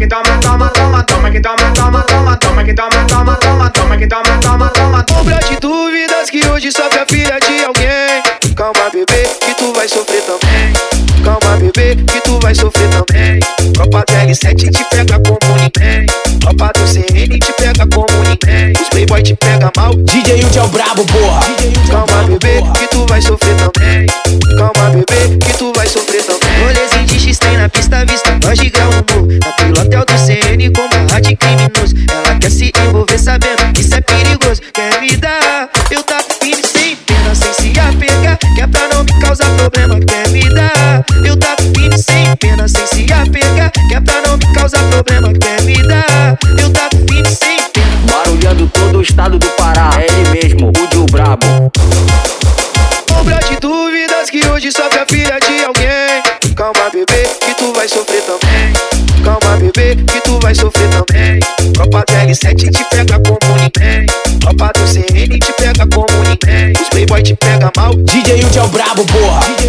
que toma, toma, toma, toma que toma, toma, toma, toma que toma, toma, toma, toma que toma, toma, toma. Sombra de dúvidas que hoje sofre a filha de alguém. Calma, bebê, que tu vai sofrer também. Calma, bebê, que tu vai sofrer também. Tropa do L7 te pega como ninguém. Tropa do CN te pega como ninguém. Os playboy te pega mal. DJ Yudi é o brabo, porra. Calma, bebê, que tu vai sofrer também. Calma, bebê, que tu vai sofrer também. Rolezinho de X tem na pista, vista nós de grão no morro. Naquele hotel do CN com barra de criminoso. Ela quer se envolver sabendo que isso é perigoso. Quer me dar, eu tá firme sem pena, sem se apegar, que é pra não me causar problema. Quer me dar, eu tá firme sem pena, sem se apegar, que é pra não me causar problema. Quer me dar, eu tá firme sem pena. Barulhando todo o estado do Pará. É ele mesmo, Yudi o brabo. Sombra de dúvidas que hoje sofre a filha de alguém. Calma, bebê, que tu vai sofrer também. Calma, bebê, que tu vai sofrer também. Tropa do L7 te pega como ninguém. Tropa do CN te pega como ninguém. Os playboy te pega mal. DJ Yudi é o brabo, porra.